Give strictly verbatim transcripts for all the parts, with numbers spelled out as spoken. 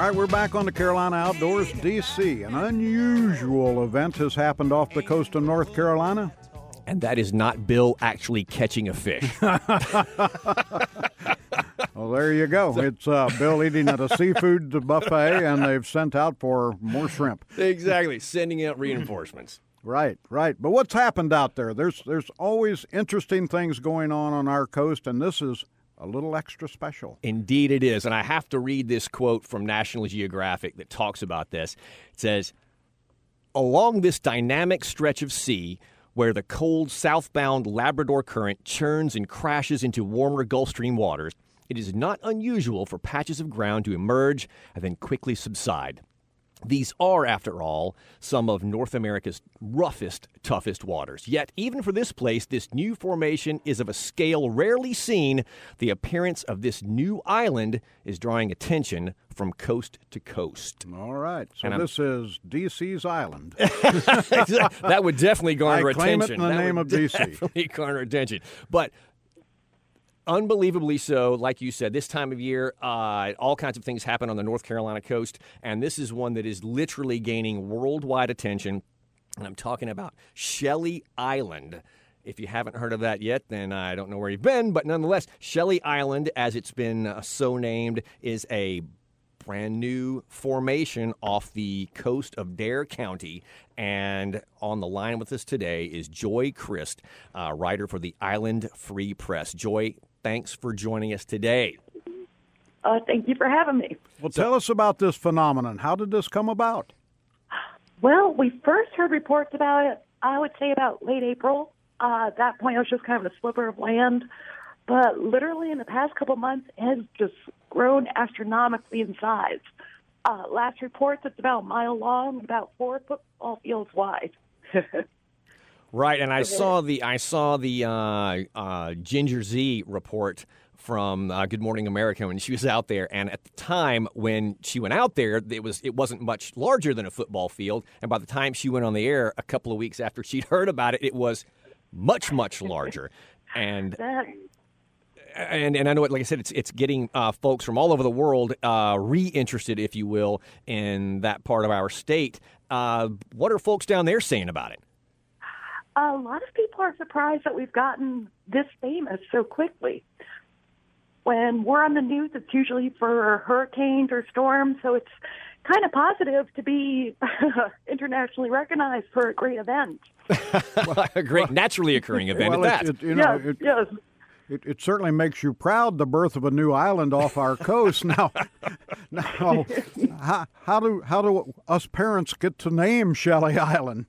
right, we're back on the Carolina Outdoors, D C. An unusual event has happened off the coast of North Carolina. And that is not Bill actually catching a fish. Well, there you go. It's uh, Bill eating at a seafood buffet, and they've sent out for more shrimp. Exactly, sending out reinforcements. Right, right. But what's happened out there? There's there's always interesting things going on on our coast, and this is a little extra special. Indeed it is. And I have to read this quote from National Geographic that talks about this. It says, along this dynamic stretch of sea, where the cold southbound Labrador Current churns and crashes into warmer Gulf Stream waters, it is not unusual for patches of ground to emerge and then quickly subside. These are, after all, some of North America's roughest, toughest waters. Yet, even for this place, this new formation is of a scale rarely seen. The appearance of this new island is drawing attention from coast to coast. All right. So And I'm- this is D C's island. That would definitely garner I claim attention. it in the That name would of D C. Definitely garner attention. But unbelievably so, like you said, this time of year, uh, all kinds of things happen on the North Carolina coast, and this is one that is literally gaining worldwide attention. And I'm talking about Shelley Island. If you haven't heard of that yet, then I don't know where you've been, but nonetheless, Shelley Island, as it's been uh, so named, is a brand new formation off the coast of Dare County. And on the line with us today is Joy Christ, uh, writer for the Island Free Press. Joy, thanks for joining us today. Uh, thank you for having me. Well, tell us about this phenomenon. How did this come about? Well, we first heard reports about it, I would say about late April. Uh, at that point, it was just kind of a sliver of land. But literally in the past couple months, it has just grown astronomically in size. Uh, last reports, it's about a mile long, about four football fields wide. Right, and I saw the I saw the uh, uh, Ginger Z report from uh, Good Morning America when she was out there, and at the time when she went out there, it was it wasn't much larger than a football field, and by the time she went on the air a couple of weeks after she'd heard about it, it was much much larger, and. That, And and I know, it, like I said, it's it's getting uh, folks from all over the world uh, re-interested, if you will, in that part of our state. Uh, what are folks down there saying about it? a lot of people are surprised that we've gotten this famous so quickly. When we're on the news, it's usually for hurricanes or storms, so it's kind of positive to be internationally recognized for a great event. Well, a great naturally occurring event well, at it, that. it, you know, yes, it, yes. It, it certainly makes you proud, the birth of a new island off our coast. Now, now, how, how do how do us parents get to name Shelley Island?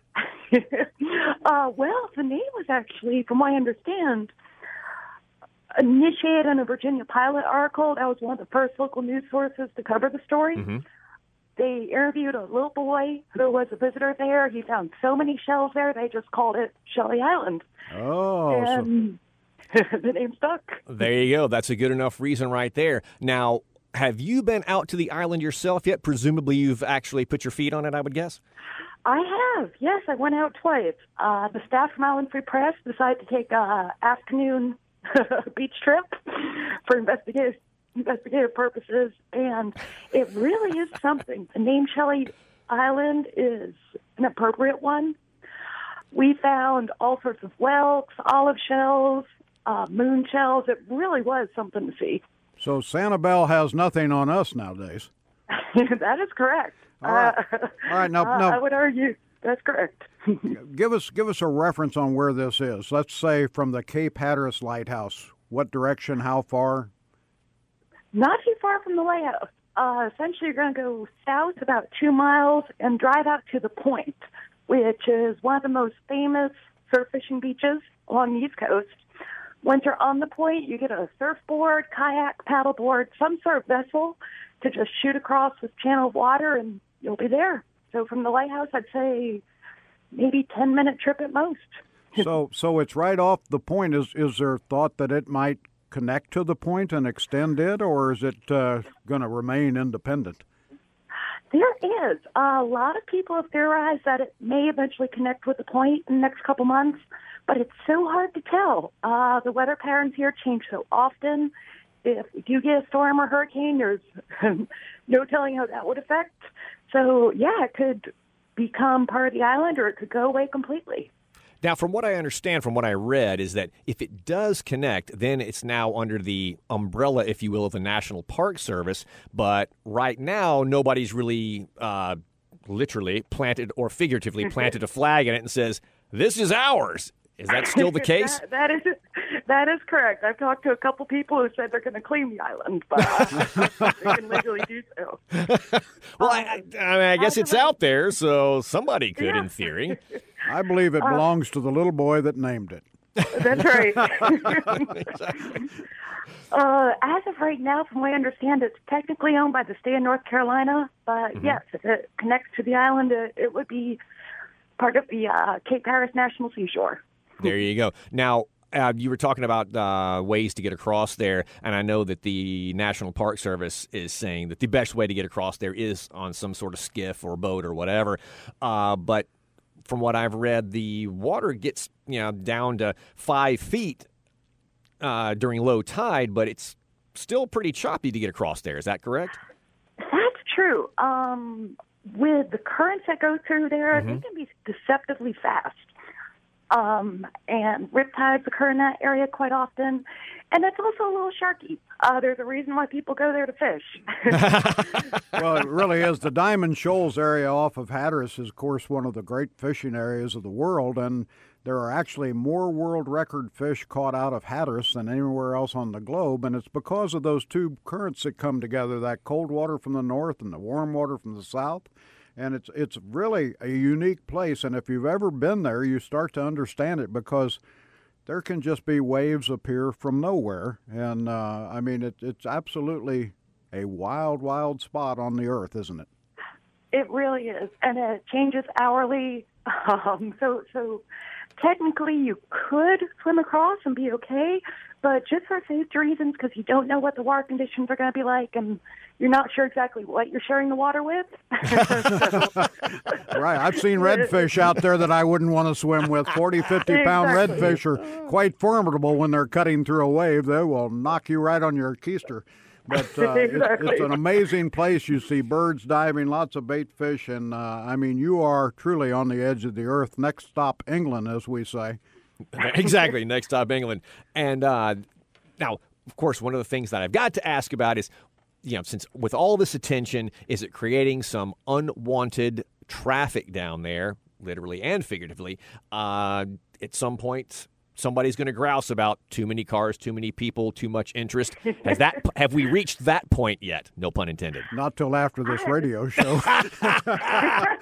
uh, well, the name was actually, from what I understand, initiated in a Virginia Pilot article. That was one of the first local news sources to cover the story. Mm-hmm. They interviewed a little boy who was a visitor there. He found so many shells there, they just called it Shelley Island. Oh, and the name stuck. There you go. That's a good enough reason right there. Now, have you been out to the island yourself yet? Presumably you've actually put your feet on it, I would guess. I have, yes. I went out twice. Uh, the staff from Island Free Press decided to take a afternoon beach trip for investigative, investigative purposes, and it really is something. The name Shelley Island is an appropriate one. We found all sorts of whelks, olive shells, uh, moon shells. It really was something to see. So Sanibel has nothing on us nowadays. That is correct. All right. Uh, All right, now, uh, now I would argue that's correct. give us give us a reference on where this is. Let's say from the Cape Hatteras Lighthouse. What direction? How far? Not too far from the lighthouse. Uh, essentially, you're going to go south about two miles and drive out to the Point, which is one of the most famous surf fishing beaches along the East Coast. Once you're on the Point, you get a surfboard, kayak, paddleboard, some sort of vessel to just shoot across this channel of water, and you'll be there. So from the lighthouse, I'd say maybe ten-minute trip at most. So so it's right off the Point. Is is there thought that it might connect to the Point and extend it, or is it uh, going to remain independent? There is. A lot of people have theorized that it may eventually connect with the Point in the next couple months, but it's so hard to tell. Uh, the weather patterns here change so often, if we do get a storm or hurricane, there's no telling how that would affect. So, yeah, it could become part of the island or it could go away completely. Now, from what I understand, from what I read, is that if it does connect, then it's now under the umbrella, if you will, of the National Park Service. But right now, nobody's really uh, literally planted or figuratively planted a flag in it and says, this is ours. Is that still the case? that, that is that is correct. I've talked to a couple people who said they're going to claim the island, but uh, they can legally do so. Well, I, I, I, mean, I guess it's out there, so somebody could, Yeah. in theory. I believe it belongs to the little boy that named it. That's right. Exactly. uh, as of right now, from what I understand, it's technically owned by the state of North Carolina. But Mm-hmm. yes, if it connects to the island, it, it would be part of the uh, Cape Harris National Seashore. There you go. Now, uh, you were talking about uh, ways to get across there, and I know that the National Park Service is saying that the best way to get across there is on some sort of skiff or boat or whatever. Uh, but from what I've read, the water gets you know down to five feet uh, during low tide, but it's still pretty choppy to get across there. Is that correct? That's true. Um, with the currents that go through there, Mm-hmm. they can be deceptively fast. Um, and riptides occur in that area quite often. And it's also a little sharky. Uh, there's a reason why people go there to fish. Well, it really is. The Diamond Shoals area off of Hatteras is, of course, one of the great fishing areas of the world, and there are actually more world record fish caught out of Hatteras than anywhere else on the globe, and it's because of those two currents that come together, that cold water from the north and the warm water from the south. And it's it's really a unique place, and if you've ever been there, you start to understand it because there can just be waves appear from nowhere. And, uh, I mean, it, it's absolutely a wild, wild spot on the earth, isn't it? It really is. And it changes hourly. Um, so, so technically you could swim across and be okay, but just for safety reasons, because you don't know what the water conditions are going to be like, and you're not sure exactly what you're sharing the water with. So, Right. I've seen redfish out there that I wouldn't want to swim with. forty, fifty-pound Exactly. redfish are quite formidable when they're cutting through a wave. They will knock you right on your keister. But uh, it's, Exactly. it's an amazing place. You see birds diving, lots of bait fish, and, uh, I mean, you are truly on the edge of the earth. Next stop, England, as we say. Exactly. Next stop, England. And uh, now, of course, one of the things that I've got to ask about is, you know, since with all this attention, is it creating some unwanted traffic down there, literally and figuratively? Uh, at some point, somebody's going to grouse about too many cars, too many people, too much interest. Has that? Have we reached that point yet? No pun intended. Not till after this radio show. I,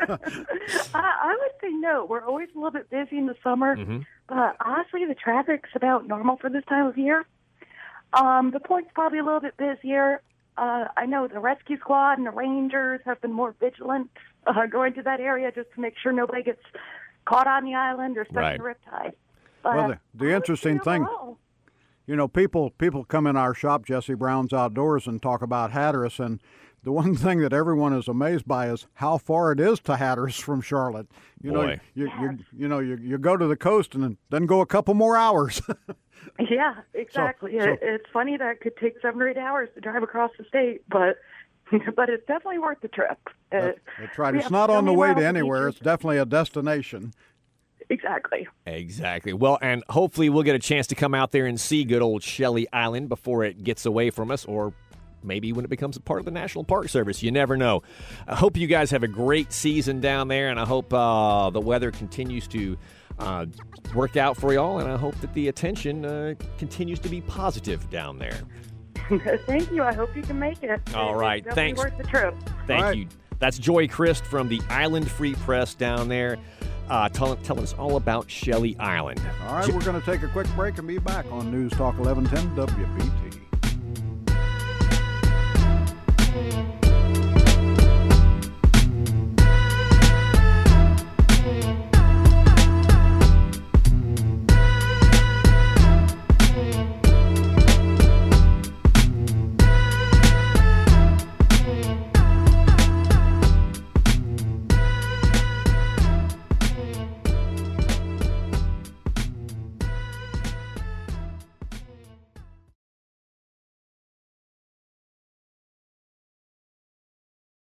I would say no. We're always a little bit busy in the summer, but honestly, the traffic's about normal for this time of year. Um, the point's probably a little bit busier. Uh, I know the rescue squad and the rangers have been more vigilant uh, going to that area just to make sure nobody gets caught on the island or stuck Right. in the riptide. But Well, the- the I would interesting say thing- overall, You know, people people come in our shop, Jesse Brown's Outdoors, and talk about Hatteras, and the one thing that everyone is amazed by is how far it is to Hatteras from Charlotte. You know, Boy. you, you you know you, you go to the coast and then go a couple more hours. Yeah, exactly. so- it, it's funny that it could take seven or eight hours to drive across the state, but but it's definitely worth the trip. Uh, That's right. we It's have not so on the many way miles to of anywhere. beaches. It's definitely a destination. Exactly. Exactly. Well, and hopefully we'll get a chance to come out there and see good old Shelley Island before it gets away from us, or maybe when it becomes a part of the National Park Service. You never know. I hope you guys have a great season down there, and I hope uh, the weather continues to uh, work out for y'all, and I hope that the attention uh, continues to be positive down there. Thank you. I hope you can make it. All right. It's Thanks. definitely worth the trip. Thank All right. you. That's Joy Christ from the Island Free Press down there, uh, tell, telling us all about Shelley Island. All right, we're going to take a quick break and be back on News Talk eleven ten W B T.